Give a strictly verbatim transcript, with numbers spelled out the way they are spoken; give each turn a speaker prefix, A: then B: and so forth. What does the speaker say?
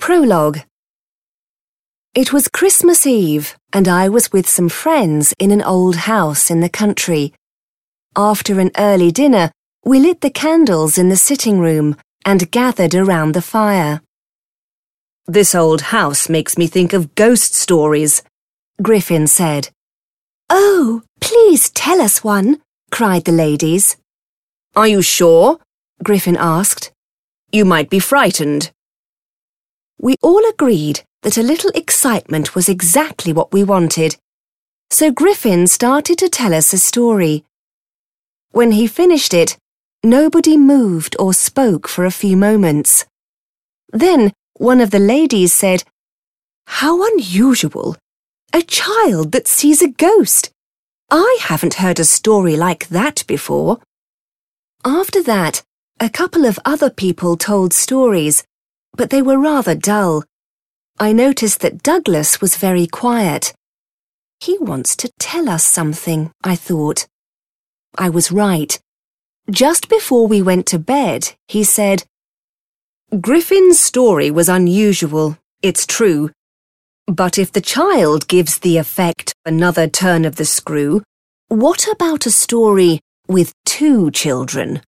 A: Prologue. It was Christmas Eve, and I was with some friends in an old house in the country. After an early dinner, we lit the candles in the sitting room and gathered around the fire.
B: "This old house makes me think of ghost stories,"
A: Griffin said. "Oh, please tell us one," cried the ladies.
B: "Are you sure?"
A: Griffin asked.
B: "You might be frightened."
A: We all agreed that a little excitement was exactly what we wanted, so Griffin started to tell us a story. When he finished it, nobody moved or spoke for a few moments. Then one of the ladies said, "How unusual! A child that sees a ghost! I haven't heard a story like that before." After that, a couple of other people told stories, but they were rather dull. I noticed that Douglas was very quiet. He wants to tell us something, I thought. I was right. Just before we went to bed, he said,
B: "Griffin's story was unusual, it's true. But if the child gives the effect another turn of the screw, what about a story with two children?"